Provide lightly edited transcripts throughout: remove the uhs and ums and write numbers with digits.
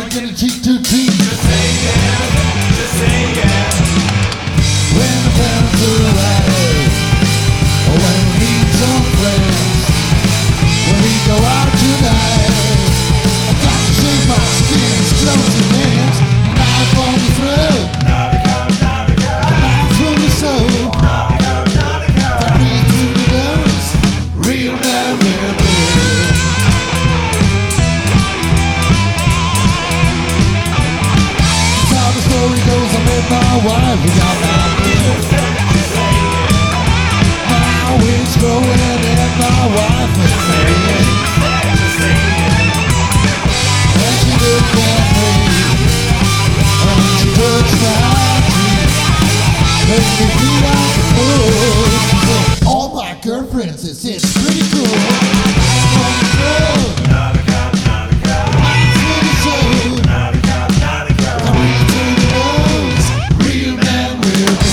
gonna cheat to cheat. Just say yeah, just say yeah. When the parents are alive, or when we meet some friends, when we go out tonight, I got to shave my skin, close and hands, knife on the throat, knife through the soul, got me through the nose, real man, real man. That's how the story goes. I met my wife, we got my bills. Now it's growing and my wife is saying, and she looked at me, and she touched my cheek, made me feel like a fool. She said, all my girlfriends, it's pretty cool. I'm on the road, I'm through the soul, I'm real through the nose, real man, real man.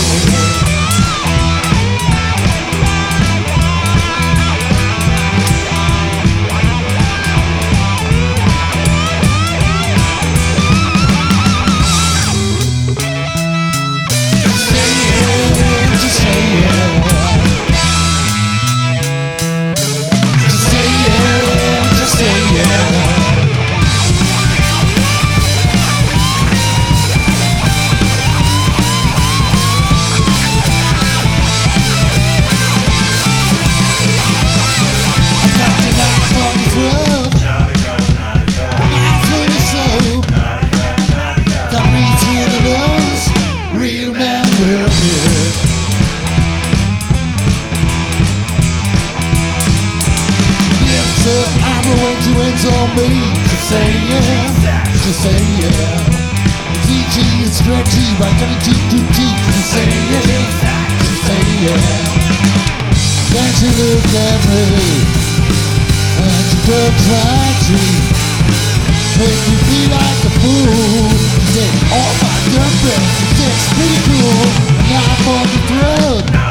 On me to say yeah, to say yeah. TG is stretchy, but gonna cheat to cheat to say yeah, to say yeah. Then she looked at me and she touched my cheek, made me feel like a fool. She said, all my girlfriends, it's pretty cool. Knife on the throat.